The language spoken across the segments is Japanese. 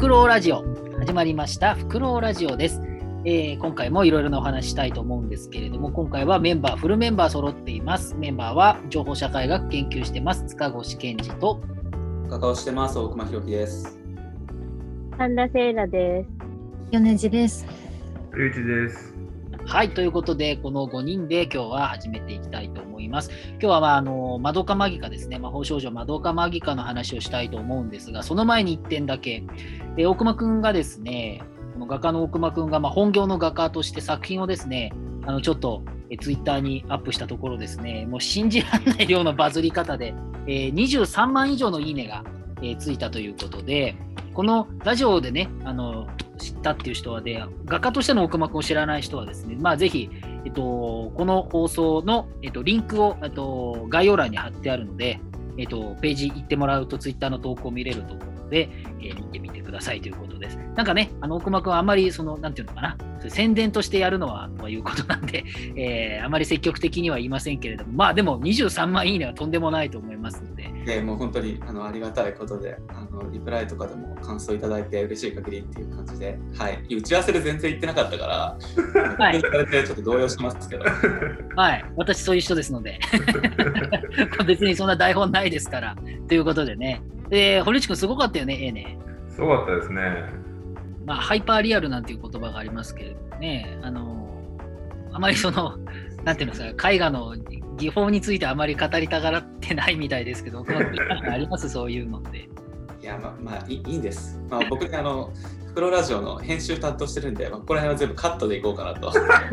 フクロウラジオ始まりました。フクロウラジオです。今回もいろいろなお話したいと思うんですけれども、今回はフルメンバー揃っています。メンバーは情報社会学研究してます塚越健二とカカオしてます大熊弘樹です。 神田聖羅です。 米地です。 ゆうちです。 はい、ということでこの5人で今日は始めていきたいと思います。今日は、マドカマギカですね、魔法少女マドカマギカの話をしたいと思うんですが、その前に1点だけ、大熊くんがですね、この画家の大熊くんが本業の画家として作品をですね、ちょっとツイッターにアップしたところですね、もう信じられない量のバズり方で、23万以上のいいねが、ついたということで、このラジオでね、知ったっていう人はで、画家としての大熊くんを知らない人はですね、ぜひ、この放送の、リンクを、概要欄に貼ってあるので、ページ行ってもらうとツイッターの投稿を見れると思うので、見てみてくださいということです。なんかね、大熊くんはあんまりなんていうのかな、宣伝としてやるのはということなんで、あまり積極的には言いませんけれども、でも23万いいねはとんでもないと思いますので。 もう本当にありがたいことで、リプライとかでも感想いただいて嬉しい限りっていう感じで、はい、打ち合わせで全然言ってなかったから、はい、ちょっと動揺しますけど。 はい、私そういう人ですので、別にそんな台本ないですから、ということでね。堀内くんすごかったよね、ね。 すごかったですね。 ハイパーリアルなんていう言葉がありますけれどもね、あまりなんていうのさ、絵画の技法についてあまり語りたがらってないみたいですけど、ありますそういうのって。 いや、いいんです。僕ね、フクロウラジオの編集担当してるんで、ここら辺は全部カットでいこうかなと。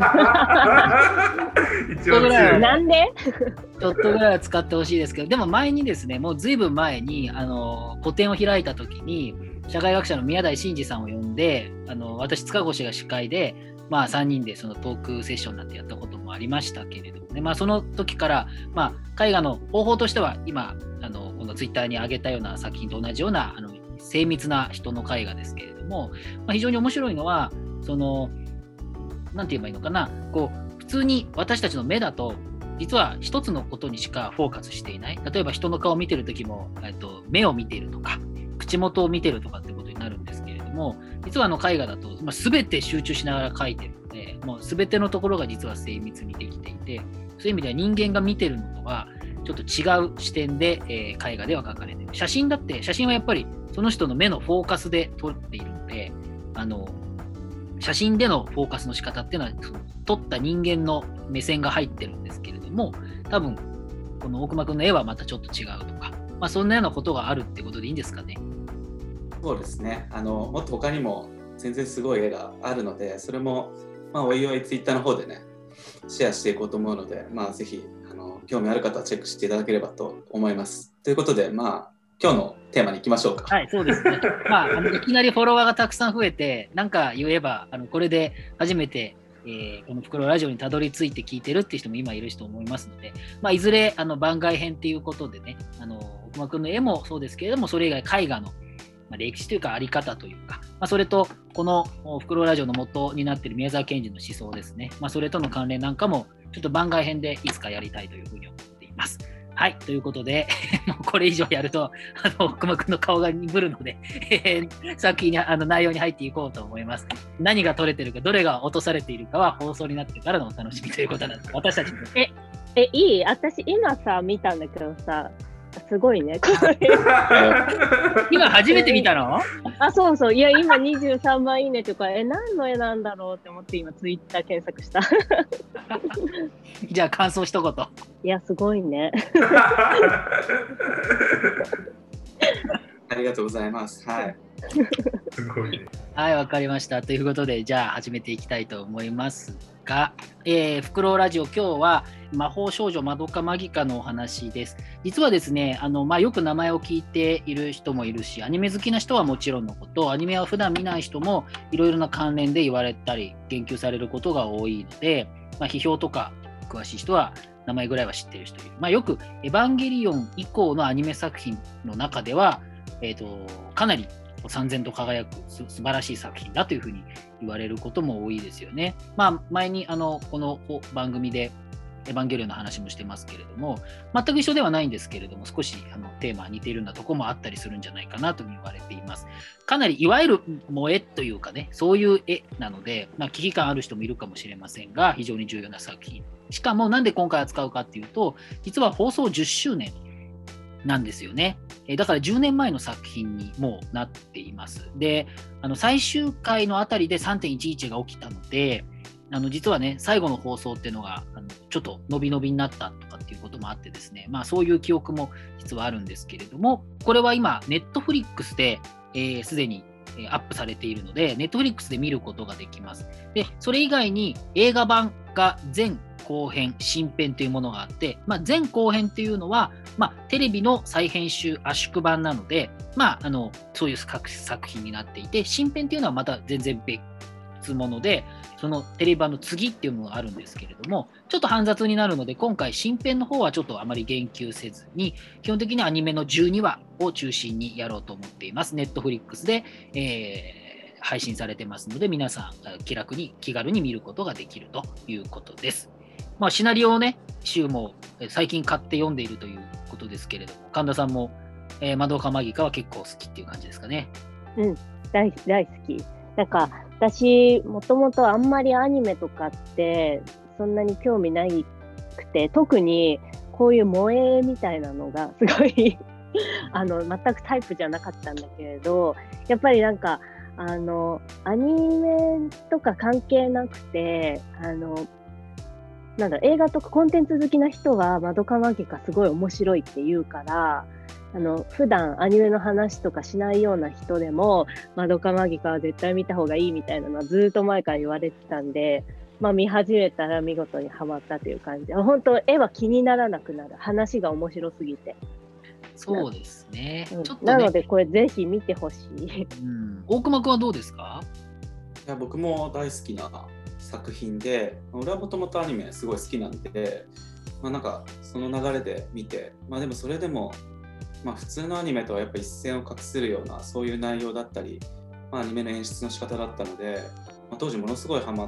一応なんでちょっとぐらいは使ってほしいですけど、でも前にですね、もうずいぶん前に個展を開いた時に、社会学者の宮台真司さんを呼んで、私塚越が司会で、3人でそのトークセッションなんてやったこともありましたけれどもね、その時から、絵画の方法としては今このツイッターに上げたような作品と同じような精密な人の絵画ですけれども、非常に面白いのはなんて言えばいいのかな、普通に私たちの目だと実は一つのことにしかフォーカスしていない。例えば人の顔を見てる時も、目を見ているとか口元を見てるとかってことになるんですけれども、実は絵画だと、全て集中しながら描いてるので、もう全てのところが実は精密にできていて、そういう意味では人間が見てるのとはちょっと違う視点で、絵画では描かれている。写真はやっぱりその人の目のフォーカスで撮っているので、写真でのフォーカスの仕方っていうのは撮った人間の目線が入ってるんですけれども、多分この大熊くんの絵はまたちょっと違うとか、そんなようなことがあるってことでいいんですかね。 そうですね。もっと他にも全然すごい絵があるので、それもおいおいツイッターの方でねシェアしていこうと思うので、ぜひ興味ある方はチェックしていただければと思います。ということで、今日のテーマに行きましょうか。 はい、そうですね。いきなりフォロワーがたくさん増えて、なんか言えばこれで初めて、このフクロウラジオにたどり着いて聞いてるっていう人も今いると思いますので、いずれ番外編っていうことでね、大熊くんの絵もそうですけれども、それ以外絵画の歴史というかあり方というか、それとこのフクロウラジオの元になっている宮沢賢治の思想ですね、それとの関連なんかもちょっと番外編でいつかやりたいというふうに思っています。はい、ということでもうこれ以上やると熊くんの顔が鈍るので作品に内容に入っていこうと思います。何が取れてるかどれが落とされているかは放送になってからのお楽しみということなので、私たちもいい？私今さ見たんだけどさ、すごいねこれ今初めて見たの？ そうそう、いや今23万いいねとか、何の絵なんだろうって思って今ツイッター検索したじゃあ感想一言。 いやすごいねありがとうございます。はい。 すごいね。 はい、わかりました。ということで、じゃあ始めていきたいと思いますが、フクロウラジオ、今日は魔法少女マドカマギカのお話です。実はですね、よく名前を聞いている人もいるし、アニメ好きな人はもちろんのこと、アニメは普段見ない人もいろいろな関連で言われたり、言及されることが多いので、批評とか詳しい人は名前ぐらいは知っている人いる。よくエヴァンゲリオン以降のアニメ作品の中では、かなり燦然と輝く素晴らしい作品だというふうに言われることも多いですよね。前にこの番組でエヴァンゲリオンの話もしてますけれども、全く一緒ではないんですけれども、少しテーマは似ているようなところもあったりするんじゃないかなと言われています。かなりいわゆる萌えというかね、そういう絵なので、危機感ある人もいるかもしれませんが、非常に重要な作品。しかもなんで今回扱うかっていうと、実は放送10周年なんですよね。だから10年前の作品にもうなっています。で、最終回のあたりで 3.11 が起きたので、実はね、最後の放送っていうのがちょっと伸び伸びになったとかっていうこともあってですね、そういう記憶も実はあるんですけれども、これは今、ネットフリックスですでにアップされているので、ネットフリックスで見ることができます。で、それ以外に映画版が前後編、新編というものがあって、前後編っていうのは、テレビの再編集圧縮版なので、そういう作品になっていて、新編っていうのはまた全然別物で、そのテレビ版の次っていうのがあるんですけれども、ちょっと煩雑になるので、今回新編の方はちょっとあまり言及せずに、基本的にアニメの12話を中心にやろうと思っています。ネットフリックスで、配信されてますので、皆さん気軽に見ることができるということです。シナリオをね、週も最近買って読んでいるということですけれども、神田さんも、マドカマギカは結構好きっていう感じですかね。 大好き。なんか私もともとあんまりアニメとかってそんなに興味ないくて、特にこういう萌えみたいなのがすごい全くタイプじゃなかったんだけれど、やっぱりなんかアニメとか関係なくて映画とかコンテンツ好きな人はマドカマギカすごい面白いって言うから、普段アニメの話とかしないような人でもマドカマギカは絶対見た方がいいみたいなのはずっと前から言われてたんで、見始めたら見事にハマったという感じで、本当絵は気にならなくなる、話が面白すぎて。 そうですね。ちょっとね、 なのでこれぜひ見てほしい。 大熊君はどうですか？ いや、僕も大好きな作品で、俺はもともとアニメすごい好きなんで、なんかその流れで見て、でもそれでも普通のアニメとはやっぱ一線を画するようなそういう内容だったり、アニメの演出の仕方だったので、当時ものすごいハマって、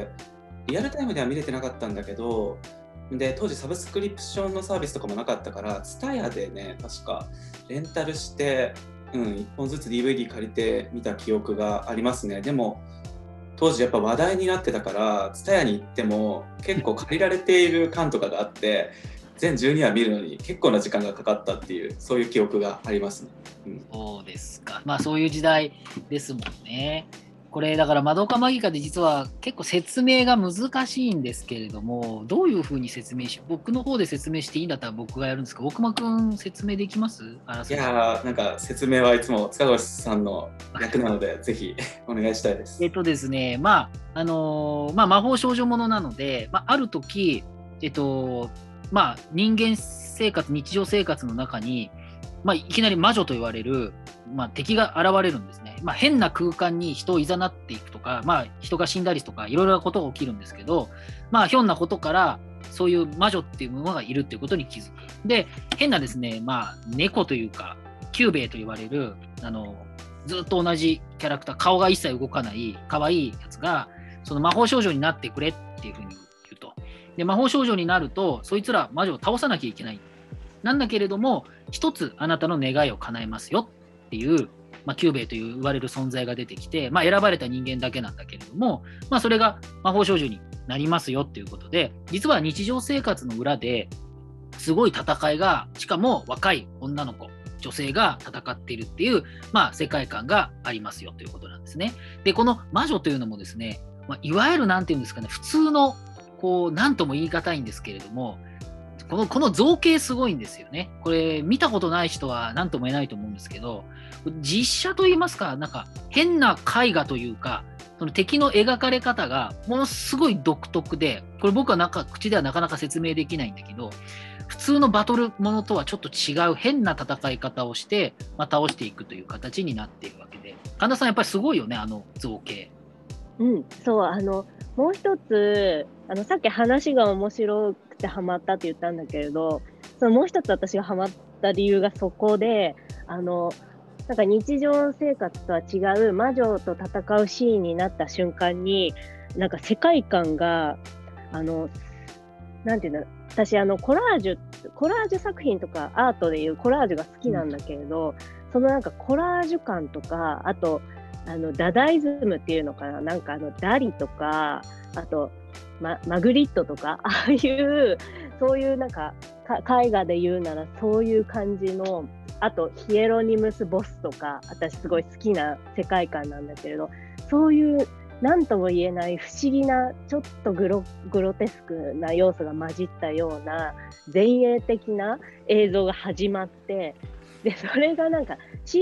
リアルタイムでは見れてなかったんだけど、で当時サブスクリプションのサービスとかもなかったから、TSUTAYAでね、確かレンタルして、1本ずつ DVD 借りて見た記憶がありますね。でも当時やっぱ話題になってたから、TSUTAYAに行っても結構借りられている感とかがあって全12話見るのに結構な時間がかかったっていう、そういう記憶がありますね。 そうですか。そういう時代ですもんね。これだからマドカマギカで実は結構説明が難しいんですけれども、どういうふうに僕の方で説明していいんだったら僕がやるんですか？大熊くん説明できます？ いや、なんか説明はいつも塚越さんの役なのでぜひお願いしたいです。 ですね、魔法少女ものなので、ある時人間生活、日常生活の中に、いきなり魔女と言われる、敵が現れるんですね。変な空間に人を誘っていくとか、人が死んだりとかいろいろなことが起きるんですけど、ひょんなことからそういう魔女っていうものがいるっていうことに気づく。で、変なですね、猫というかキューベイと言われるずっと同じキャラクター、顔が一切動かない可愛いやつがその魔法少女になってくれっていうふうに言うと。で、魔法少女になるとそいつら魔女を倒さなきゃいけない。なんだけれども、一つあなたの願いを叶えますよっていう、キューベイと言われる存在が出てきて、選ばれた人間だけなんだけれども、それが魔法少女になりますよっていうことで、実は日常生活の裏ですごい戦いが、しかも若い女の子、女性が戦っているっていう、世界観がありますよということなんですね。で、この魔女というのもですね、いわゆるなんていうんですかね、普通のなんとも言い難いんですけれども、この造形すごいんですよね。これ見たことない人は何とも言えないと思うんですけど、実写といいますか、なんか変な絵画というか、その敵の描かれ方がものすごい独特で、これ僕は口ではなかなか説明できないんだけど、普通のバトルものとはちょっと違う変な戦い方をして、倒していくという形になっているわけで、神田さんやっぱりすごいよね、造形。 そう、もう一つさっき話が面白くてハマったって言ったんだけれど、そのもう一つ私がハマった理由がそこで、なんか日常生活とは違う魔女と戦うシーンになった瞬間に、なんか世界観がなんていうの、私コラージュ作品とかアートでいうコラージュが好きなんだけれど、そのなんかコラージュ感とか、あとダダイズムっていうのかな、なんかダリとか、あとマグリットとか、ああいうそういうなんか絵画で言うならそういう感じの、あとヒエロニムス・ボスとか、私すごい好きな世界観なんだけれど、そういう何とも言えない不思議なちょっとグロテスクな要素が混じったような前衛的な映像が始まって、でそれがなんか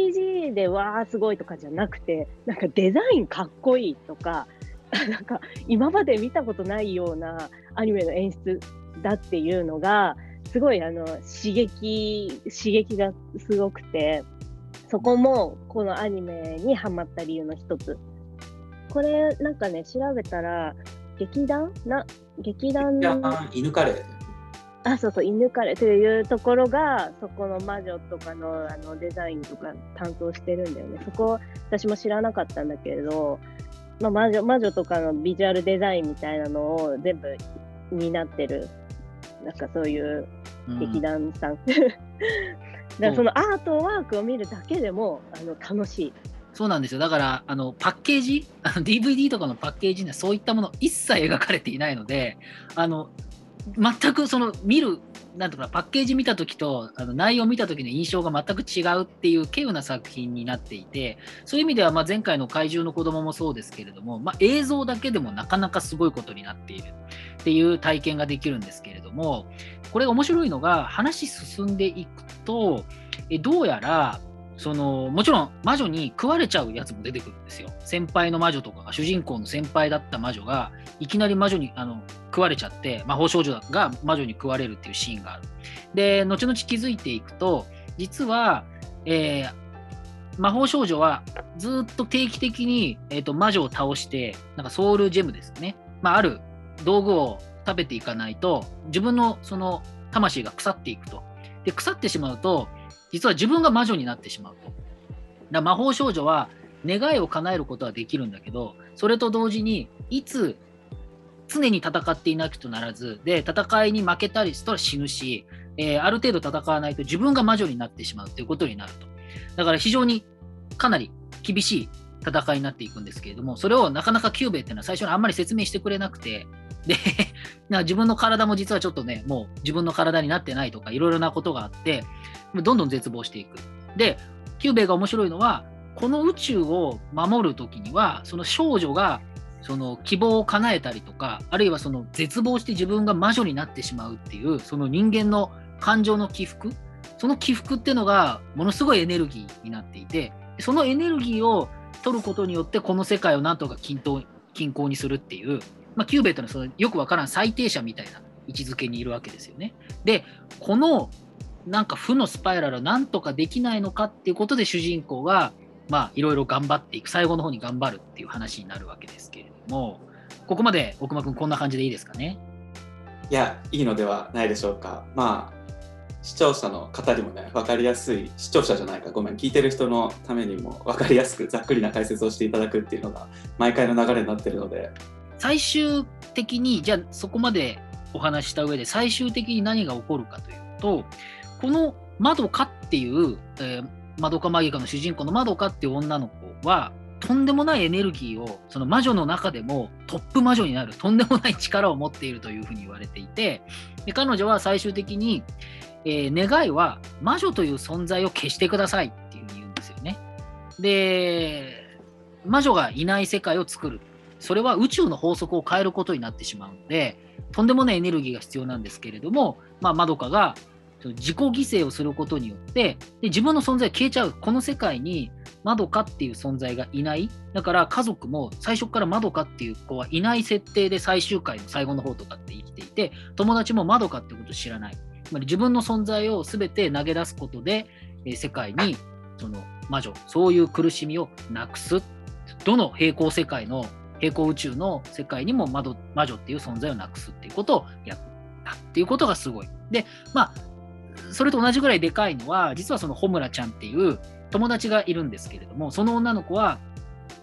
CG でわーすごいとかじゃなくて、なんかデザインかっこいいとか、なんか今まで見たことないようなアニメの演出だっていうのがすごい刺激がすごくて、そこもこのアニメにハマった理由の一つ。これなんかね、調べたら劇団犬カレー、 そうそう、犬カレーというところがそこの魔女とかのデザインとか担当してるんだよね。そこ私も知らなかったんだけれど、魔女とかのビジュアルデザインみたいなのを全部担ってる、なんかそういう劇団さん、だからそのアートワークを見るだけでも楽しい。 そうなんですよ。だからパッケージDVD とかのパッケージにはそういったもの一切描かれていないので、全くその見るなんとかパッケージ見た時と内容を見た時の印象が全く違うっていう稀有な作品になっていて、そういう意味では前回の怪獣の子供もそうですけれども、映像だけでもなかなかすごいことになっているっていう体験ができるんですけれども、これ面白いのが話進んでいくとどうやらもちろん魔女に食われちゃうやつも出てくるんですよ。先輩の魔女とかが、主人公の先輩だった魔女がいきなり魔女に食われちゃって、魔法少女が魔女に食われるっていうシーンがある。で後々気づいていくと、実は、魔法少女はずっと定期的に、魔女を倒して、なんかソウルジェムですね、ある道具を食べていかないと自分のその魂が腐っていくと。で腐ってしまうと実は自分が魔女になってしまうと。だ魔法少女は願いを叶えることはできるんだけど、それと同時にいつ常に戦っていなきゃならずで、戦いに負けたりしたら死ぬし、ある程度戦わないと自分が魔女になってしまうということになると。だから非常にかなり厳しい戦いになっていくんですけれども、それをなかなかキューベっていうのは最初にあんまり説明してくれなくて、で自分の体も実はちょっとね、もう自分の体になってないとかいろいろなことがあって、どんどん絶望していく。でキューベが面白いのは、この宇宙を守るときにはその少女がその希望を叶えたりとか、あるいはその絶望して自分が魔女になってしまうっていうその人間の感情の起伏、その起伏っていうのがものすごいエネルギーになっていて、そのエネルギーを取ることによってこの世界をなんとか均衡にするっていう、キューベットのそのよくわからん最低者みたいな位置づけにいるわけですよね。でこのなんか負のスパイラルをなんとかできないのかっていうことで、主人公がいろいろ頑張っていく、最後の方に頑張るっていう話になるわけですけれども、ここまで奥間くんこんな感じでいいですかね。 いや、いいのではないでしょうか。視聴者の方にもね、分かりやすい、視聴者じゃないか、ごめん、聞いてる人のためにも分かりやすくざっくりな解説をしていただくっていうのが毎回の流れになっているので、 最終的にじゃあそこまでお話した上で最終的に何が起こるかというと、このマドカっていう、マドカマギカの主人公のマドカっていう女の子はとんでもないエネルギーを、その魔女の中でもトップ魔女になるとんでもない力を持っているというふうに言われていて、で彼女は最終的に、願いは魔女という存在を消してくださいっていうふうに言うんですよね。で魔女がいない世界を作る、それは宇宙の法則を変えることになってしまうので、とんでもないエネルギーが必要なんですけれども、マドカが自己犠牲をすることによってで自分の存在が消えちゃう。この世界にマドカっていう存在がいない。だから家族も最初からマドカっていう子はいない設定で最終回の最後の方とかって生きていて、友達もマドカってことを知らない。つまり自分の存在を全て投げ出すことで、世界にその魔女、そういう苦しみをなくす。どの平行世界の平行宇宙の世界にも魔女っていう存在をなくすっていうことをやったっていうことがすごい。でそれと同じぐらいでかいのは、実はそのホムラちゃんっていう友達がいるんですけれども、その女の子は、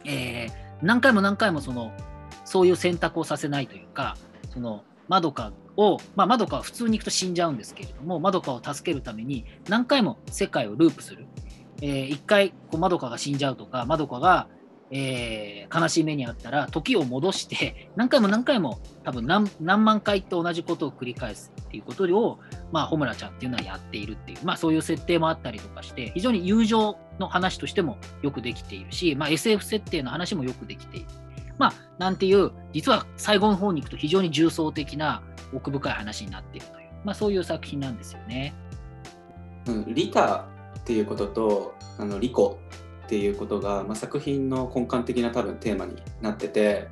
何回もそういう選択をさせないというか、そのマドカを、まどかは普通に行くと死んじゃうんですけれども、まどかを助けるために何回も世界をループする。一回まどかが死んじゃうとか、まどかが、悲しい目にあったら時を戻して何回も何回も多分 何万回と同じことを繰り返すっていうことを、穂村ちゃんっていうのはやっているっていう、そういう設定もあったりとかして非常に友情の話としてもよくできているし、SF 設定の話もよくできている。なんていう実は最後の方に行くと非常に重層的な奥深い話になっているという、そういう作品なんですよね。 リタっていうこととリコっていうことが、作品の根幹的な多分テーマになってて、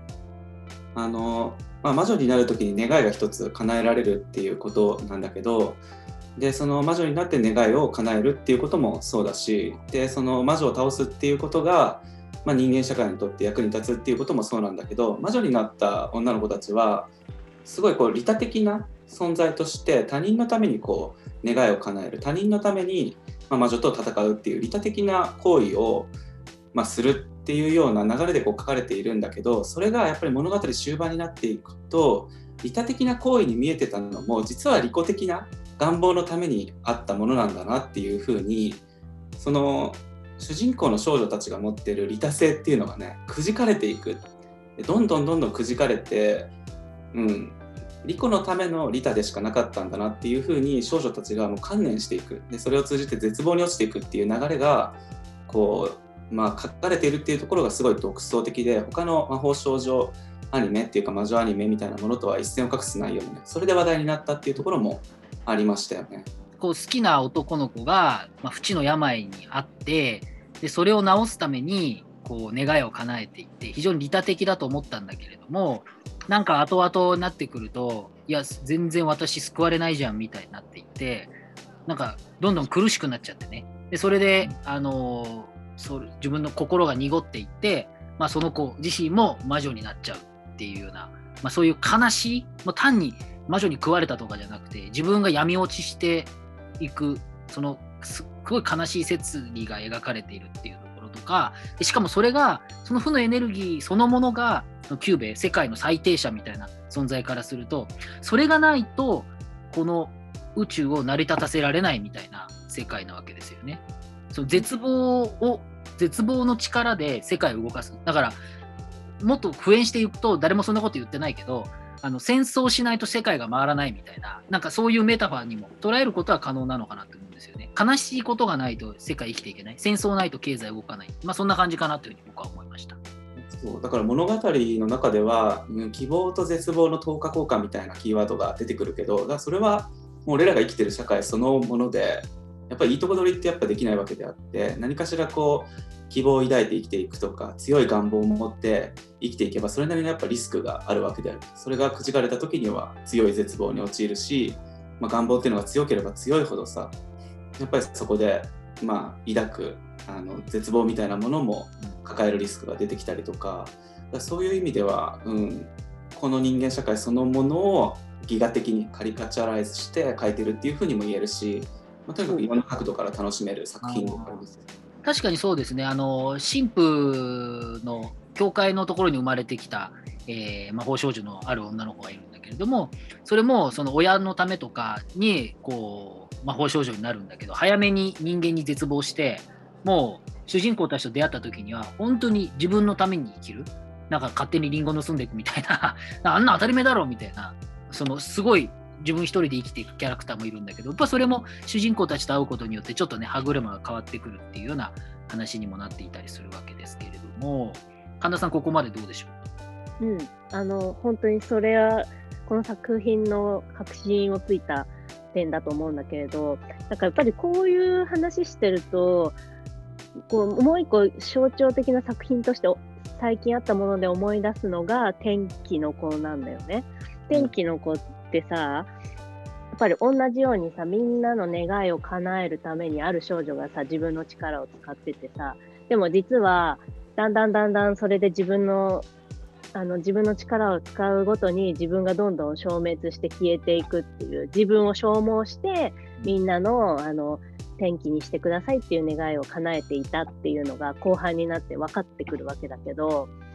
魔女になる時に願いが一つ叶えられるっていうことなんだけど、でその魔女になって願いを叶えるっていうこともそうだし、でその魔女を倒すっていうことが、人間社会にとって役に立つっていうこともそうなんだけど、魔女になった女の子たちはすごい利他的な存在として他人のために願いを叶える、他人のために魔女と戦うっていう利他的な行為を、するっていうような流れで書かれているんだけど、それがやっぱり物語終盤になっていくと利他的な行為に見えてたのも実は利己的な願望のためにあったものなんだなっていうふうに、その主人公の少女たちが持っている利他性っていうのがね、くじかれていく。どんどんくじかれて、利己のための利他でしかなかったんだなっていうふうに少女たちがもう観念していく。でそれを通じて絶望に落ちていくっていう流れが書かれているっていうところがすごい独創的で、他の魔法少女アニメっていうか魔女アニメみたいなものとは一線を画す内容にね、それで話題になったっていうところもありましたよね。 好きな男の子が、不治の病にあって、でそれを治すために願いを叶えていって非常に利他的だと思ったんだけれども、なんか後々になってくると、いや全然私救われないじゃんみたいになっていって、なんかどんどん苦しくなっちゃってね。でそれで自分の心が濁っていって、その子自身も魔女になっちゃうっていうような、そういう悲しい、単に魔女に食われたとかじゃなくて自分が闇落ちしていく、そのすごい悲しい摂理が描かれているっていうところとかで、しかもそれがその負のエネルギーそのものがキューベ、世界の最低者みたいな存在からすると、それがないとこの宇宙を成り立たせられないみたいな世界なわけですよね。その絶望の力で世界を動かす。だからもっと普遍していくと、誰もそんなこと言ってないけど、戦争しないと世界が回らないみたいな、なんかそういうメタファーにも捉えることは可能なのかなと思うんですよね。悲しいことがないと世界生きていけない、戦争ないと経済動かない、そんな感じかなというふうに僕は思いました。 そうだから物語の中では、希望と絶望の等価交換みたいなキーワードが出てくるけど、だからそれはもう俺らが生きてる社会そのもので、やっぱりいいとこ取りってやっぱできないわけであって、何かしら希望を抱いて生きていくとか強い願望を持って生きていけば、それなりにやっぱリスクがあるわけである。それがくじかれた時には強い絶望に陥るし、願望っていうのが強ければ強いほどさ、やっぱりそこで抱く絶望みたいなものも抱えるリスクが出てきたりとか、そういう意味では、この人間社会そのものをギガ的にカリカチュアライズして描いてるっていうふうにも言えるし、とにかくいろんな角度から楽しめる作品でもあります。 確かにそうですね。神父の教会のところに生まれてきた、魔法少女のある女の子がいるんだけれども、それもその親のためとかに魔法少女になるんだけど、早めに人間に絶望して、もう主人公たちと出会った時には本当に自分のために生きる、なんか勝手にリンゴ盗んでいくみたいなあんな当たり前だろみたいな、すごい自分一人で生きていくキャラクターもいるんだけど、やっぱそれも主人公たちと会うことによってちょっとね、歯車が変わってくるっていうような話にもなっていたりするわけですけれども、神田さんここまでどうでしょう？本当にそれはこの作品の核心をついた点だと思うんだけれど、なんかやっぱりこういう話してると、もう一個象徴的な作品として最近あったもので思い出すのが天気の子なんだよね。天気の子ってさ、やっぱり同じようにさ、みんなの願いを叶えるためにある少女がさ、自分の力を使っててさ、でも実はだんだんそれで自分の力を使うごとに自分がどんどん消滅して消えていくっていう、自分を消耗してみんなの天気にしてくださいっていう願いを叶えていたっていうのが後半になって分かってくるわけだけど、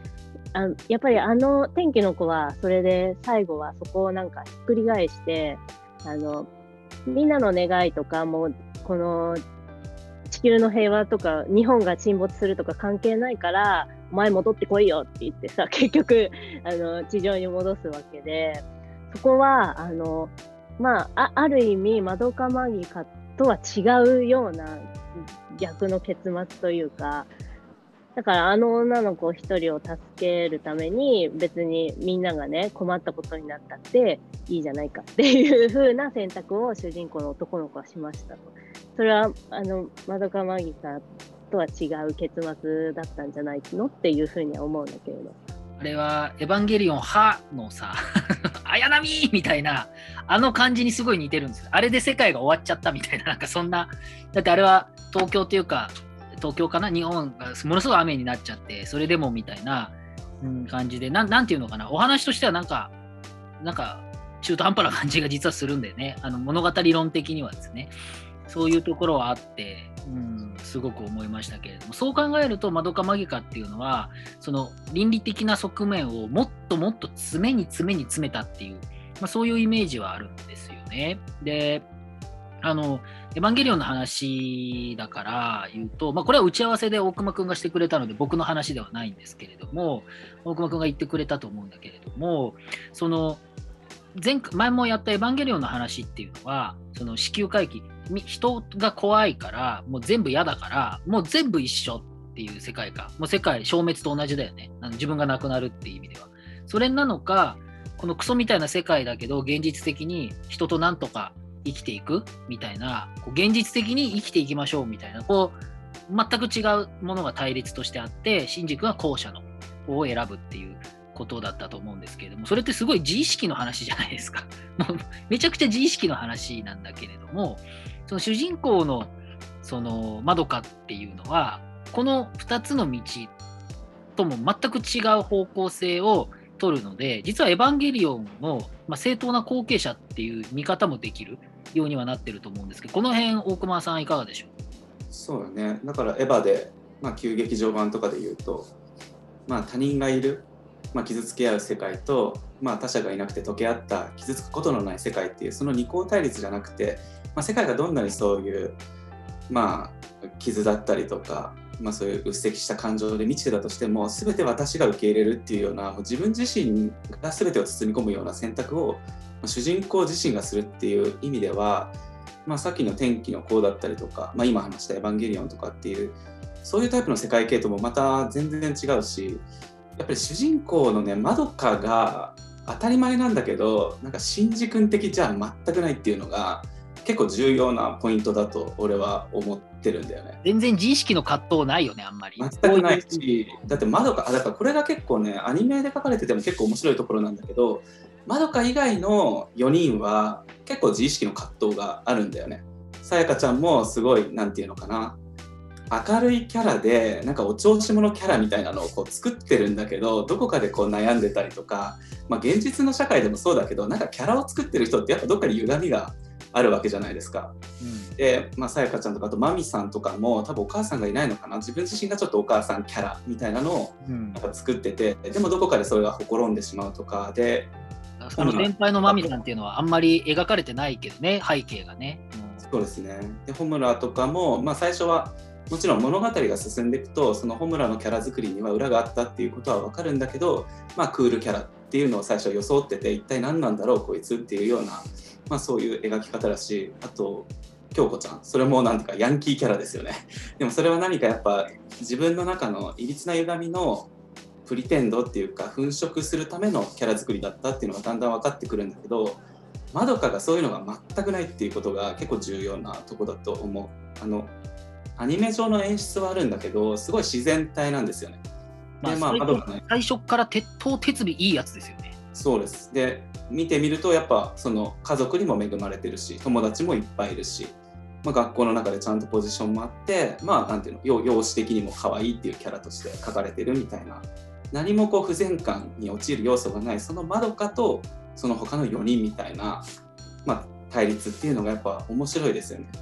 やっぱり天気の子はそれで最後はそこをなんかひっくり返してみんなの願いとかもうこの地球の平和とか日本が沈没するとか関係ないからお前戻ってこいよって言ってさ、結局地上に戻すわけで、そこはある意味マドカマギカとは違うような逆の結末というか、だから女の子一人を助けるために別にみんながね困ったことになったっていいじゃないかっていう風な選択を主人公の男の子はしましたと。それはマドカマギカとは違う結末だったんじゃないのっていう風には思うんだけれど。 あれはエヴァンゲリオン派のさ綾波みたいな感じにすごい似てるんですよ。あれで世界が終わっちゃったみたいな、なんかそんな、だってあれは東京というか東京かな、日本がものすごい雨になっちゃってそれでもみたいな感じで、なんていうのかな、お話としてはなんか中途半端な感じが実はするんだよね。物語論的にはですね、そういうところはあって、すごく思いましたけれども、そう考えるとマドカマギカっていうのはその倫理的な側面をもっともっと詰めたっていう、そういうイメージはあるんですよね。でエヴァンゲリオンの話だから言うと、これは打ち合わせで大熊くんがしてくれたので僕の話ではないんですけれども、大熊くんが言ってくれたと思うんだけれども、その前もやったエヴァンゲリオンの話っていうのは、その子宮回帰、人が怖いからもう全部嫌だからもう全部一緒っていう世界観、もう世界消滅と同じだよね、自分がなくなるっていう意味では。それなのか、このクソみたいな世界だけど現実的に人となんとか生きていくみたいな、現実的に生きていきましょうみたいな、全く違うものが対立としてあって、シンジ君は後者の方を選ぶっていうことだったと思うんですけれども、それってすごい自意識の話じゃないですか。もうめちゃくちゃ自意識の話なんだけれども、その主人公のそのマドカっていうのはこの2つの道とも全く違う方向性を取るので、実はエヴァンゲリオンの正当な後継者っていう見方もできるようにはなってると思うんですけど、この辺大熊さんいかがでしょう？ そうだね。だからエヴァで、旧劇場版とかで言うと、他人がいる、傷つけ合う世界と、他者がいなくて溶け合った傷つくことのない世界っていう、その二項対立じゃなくて、世界がどんなにそういう、傷だったりとか、そういううっせきした感情で満ちてたとしても、全て私が受け入れるっていうような、もう自分自身が全てを包み込むような選択を主人公自身がするっていう意味では、さっきの天気の子だったりとか、今話したエヴァンゲリオンとかっていうそういうタイプの世界系ともまた全然違うし、やっぱり主人公のねマドカが当たり前なんだけど、なんかシンジ君的じゃ全くないっていうのが結構重要なポイントだと俺は思ってるんだよね。 全然自意識の葛藤ないよね、あんまり。 全くないし、だってマドカ、だからこれが結構ねアニメで書かれてても結構面白いところなんだけど、マドカ以外の4人は結構自意識の葛藤があるんだよね。さやかちゃんもすごいなんていうのかな、明るいキャラでなんかお調子者キャラみたいなのを作ってるんだけど、どこかで悩んでたりとか、現実の社会でもそうだけど、なんかキャラを作ってる人ってやっぱどっかに歪みがあるわけじゃないですか。で、さやかちゃんとかあとマミさんとかも多分お母さんがいないのかな、自分自身がちょっとお母さんキャラみたいなのをなんか作ってて、でもどこかでそれがほころんでしまうとかで、 その先輩のマミさんっていうのはあんまり描かれてないけどね、背景がね。 そうですね。でホムラとかも、最初はもちろん物語が進んでいくとそのホムラのキャラ作りには裏があったっていうことは分かるんだけど、クールキャラっていうのを最初装ってて、一体何なんだろうこいつっていうような、そういう描き方だし、あと京子ちゃん、それもなんていうかヤンキーキャラですよね。でもそれは何かやっぱ自分の中のいびつな歪みのプリテンドっていうか粉飾するためのキャラ作りだったっていうのがだんだん分かってくるんだけど、マドカがそういうのが全くないっていうことが結構重要なとこだと思う。アニメ上の演出はあるんだけど、すごい自然体なんですよね。でマドカね、 最初から鉄頭鉄尾いいやつですよね。 そうです。で見てみるとやっぱその家族にも恵まれてるし、友達もいっぱいいるし、学校の中でちゃんとポジションもあって、なんていうの、容姿的にも可愛いっていうキャラとして書かれてるみたいな、何も不全感に陥る要素がないそのマドカとその他の4人みたいな、対立っていうのがやっぱ面白いですよね。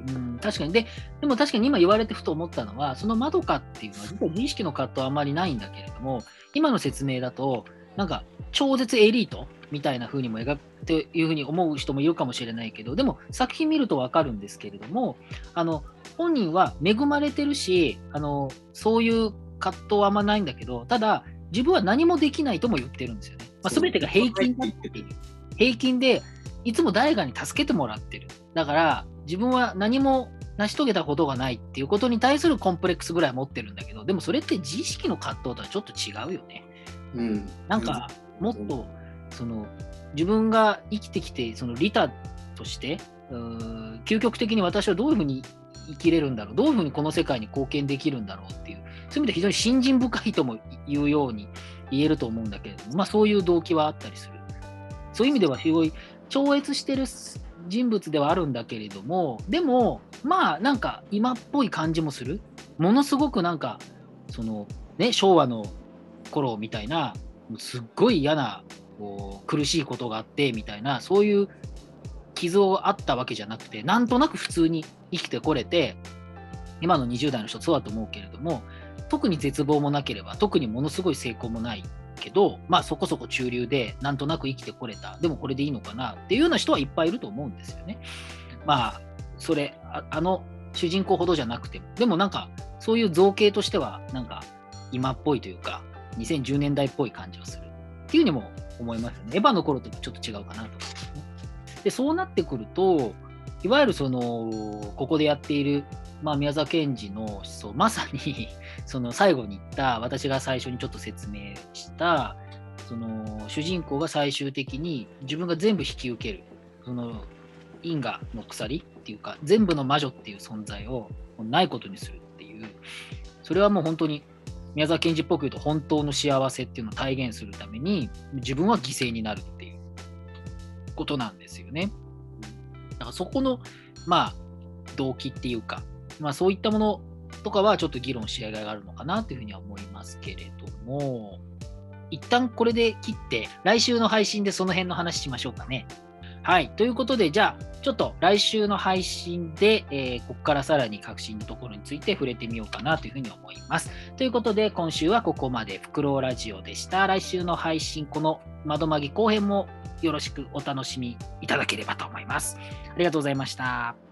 確かに。でも確かに今言われてふと思ったのは、そのまどかっていうのは、実は自意識の葛藤はあんまりないんだけれども、今の説明だと、なんか超絶エリートみたいな風にも描くっていう風に思う人もいるかもしれないけど、でも作品見ると分かるんですけれども、本人は恵まれてるし、そういう葛藤はあんまないんだけど、ただ、自分は何もできないとも言ってるんですよね。全てが平均だっていう。平均で、いつも誰かに助けてもらってる。だから、自分は何も成し遂げたことがないっていうことに対するコンプレックスぐらい持ってるんだけど、でもそれって自意識の葛藤とはちょっと違うよね。なんか、もっと、自分が生きてきて、利他として、究極的に私はどういうふうに生きれるんだろう、どういうふうにこの世界に貢献できるんだろうっていう、そういう意味で非常に信心深いとも言うように言えると思うんだけれども、そういう動機はあったりする。そういう意味ではすごい超越してる人物ではあるんだけれども、でも、なんか今っぽい感じもする。ものすごくなんか、昭和の頃みたいな、すっごい嫌な、苦しいことがあってみたいな、そういう傷をあったわけじゃなくて、なんとなく普通に生きてこれて、今の20代の人そうだと思うけれども、特に絶望もなければ、特にものすごい成功もないけど、そこそこ中流でなんとなく生きてこれた、でもこれでいいのかなっていうような人はいっぱいいると思うんですよね。それ主人公ほどじゃなくても、でもなんかそういう造形としてはなんか今っぽいというか2010年代っぽい感じがするっていうにも思いますよね。エヴァの頃とちょっと違うかなと思いますね。でそうなってくると、いわゆるここでやっている、宮沢賢治の思想、まさに最後に言った私が最初にちょっと説明した主人公が最終的に自分が全部引き受ける因果の鎖っていうか全部の魔女っていう存在をないことにするっていう、それはもう本当に宮沢賢治っぽく言うと本当の幸せっていうのを体現するために自分は犠牲になるっていうことなんですよね。だからそこの動機っていうか、そういったものとかはちょっと議論しがいがあるのかなというふうには思いますけれども、一旦これで切って来週の配信でその辺の話しましょうかね。はい。ということで、じゃあ、ちょっと来週の配信で、ここからさらに革新のところについて触れてみようかなというふうに思います。ということで、今週はここまでフクロウラジオでした。来週の配信、この窓まぎ後編もよろしくお楽しみいただければと思います。ありがとうございました。